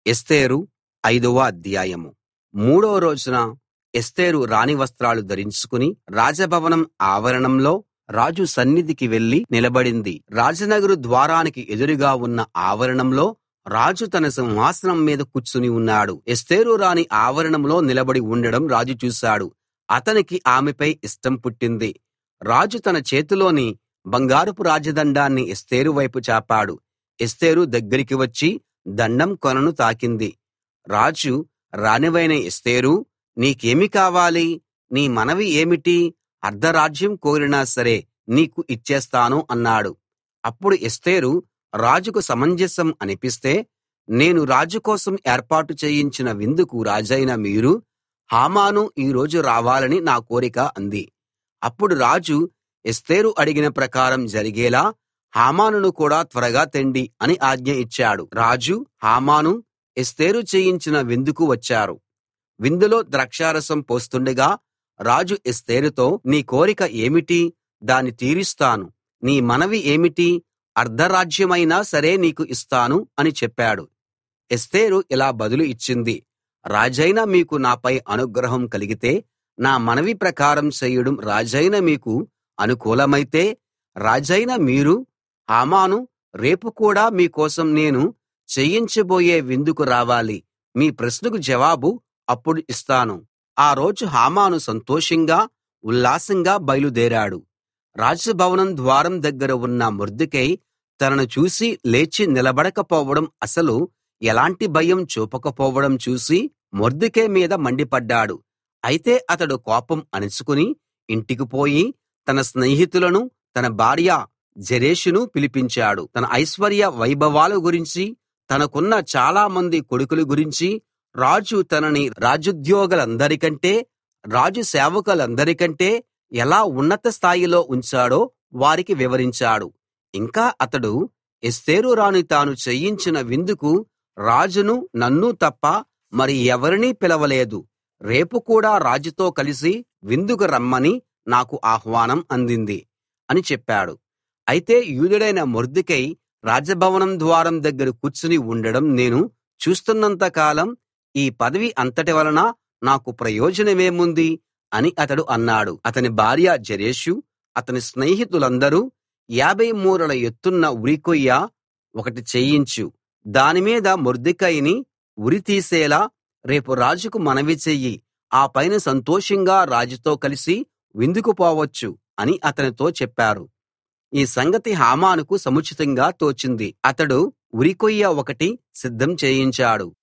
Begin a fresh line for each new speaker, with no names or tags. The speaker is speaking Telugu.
ఎస్తేరు 5వ అధ్యాయం. 3వ రోజున ఎస్తేరు రాణి వస్త్రాలు ధరించుకుని రాజభవనం ఆవరణంలో రాజు సన్నిధికి వెళ్లి నిలబడింది. రాజనగరు ద్వారానికి ఎదురుగా ఉన్న ఆవరణంలో రాజు తన సింహాసనం మీద కూర్చుని ఉన్నాడు. ఎస్తేరు రాణి ఆవరణంలో నిలబడి ఉండడం రాజు చూశాడు. అతనికి ఆమెపై ఇష్టం పుట్టింది. రాజు తన చేతిలోని బంగారపు రాజదండాన్ని ఎస్తేరు వైపు చాపాడు. ఎస్తేరు దగ్గరికి వచ్చి దండం కొనను తాకింది. రాజు, రాణివైన ఎస్తేరూ, నీకేమి కావాలి? నీ మనవి ఏమిటి? అర్ధరాజ్యం కోరినా సరే నీకు ఇచ్చేస్తాను అన్నాడు. అప్పుడు ఎస్తేరు రాజుకు సమంజసం అనిపిస్తే, నేను రాజు కోసం ఏర్పాటు చేయించిన విందుకు రాజైన మీరు, హామాను ఈ రోజు రావాలని నా కోరిక అంది. అప్పుడు రాజు ఎస్తేరు అడిగిన ప్రకారం జరిగేలా హామానును కూడా త్వరగా తెండి అని ఆజ్ఞ ఇచ్చాడు. రాజు, హామాను ఎస్తేరు చేయించిన విందుకు వచ్చారు. విందులో ద్రాక్షారసం పోస్తుండగా రాజు ఎస్తేరుతో, నీ కోరిక ఏమిటి? దాన్ని తీరుస్తాను. నీ మనవి ఏమిటి? అర్ధరాజ్యమైనా సరే నీకు ఇస్తాను అని చెప్పాడు. ఎస్తేరు ఇలా బదులు ఇచ్చింది, రాజైన మీకు నాపై అనుగ్రహం కలిగితే నా మనవి ప్రకారం చేయడం రాజైన మీకు అనుకూలమైతే, రాజైన మీరు, హామాను రేపు కూడా మీకోసం నేను చేయించబోయే విందుకు రావాలి. మీ ప్రశ్నకు జవాబు అప్పుడు ఇస్తాను. ఆ రోజు హామాను సంతోషంగా ఉల్లాసంగా బయలుదేరాడు. రాజభవనం ద్వారం దగ్గర ఉన్న మొర్దెకై తనను చూసి లేచి నిలబడకపోవడం, అసలు ఎలాంటి భయం చూపకపోవడం చూసి మొర్దెకై మీద మండిపడ్డాడు. అయితే అతడు కోపం అణచుకుని ఇంటికి పోయి తన స్నేహితులను, తన భార్య జెరెషును పిలిపించాడు. తన ఐశ్వర్య వైభవాల గురించి, తనకున్న చాలా మంది కొడుకుల గురించి, రాజు తనని రాజుద్యోగులందరికంటే, రాజు సేవకులందరికంటే ఎలా ఉన్నత స్థాయిలో ఉంచాడో వారికి వివరించాడు. ఇంకా అతడు ఎస్తేరు రాణి తాను చేయించిన విందుకు రాజును, నన్ను తప్ప మరి ఎవరినీ పిలవలేదు. రేపు కూడా రాజుతో కలిసి విందుకు రమ్మని నాకు ఆహ్వానం అందింది అని చెప్పాడు. అయితే యూదుడైన మొర్దెకై రాజభవనం ద్వారం దగ్గర కూర్చుని ఉండడం నేను చూస్తున్నంత కాలం ఈ పదవి అంతటి వలన నాకు ప్రయోజనమేముంది అని అతడు అన్నాడు. అతని భార్య జెరెషు, అతని స్నేహితులందరూ 50 మూరల ఎత్తున్న ఉరికొయ్య ఒకటి చేయించు, దానిమీద మొర్దెకైని ఉరి తీసేలా రేపు రాజుకు మనవి చెయ్యి. ఆ పైన సంతోషంగా రాజుతో కలిసి విందుకు పోవచ్చు అని అతనితో చెప్పారు. ఈ సంగతి హామానుకు సముచితంగా తోచింది. అతడు ఉరికొయ్య ఒకటి సిద్ధం చేయించాడు.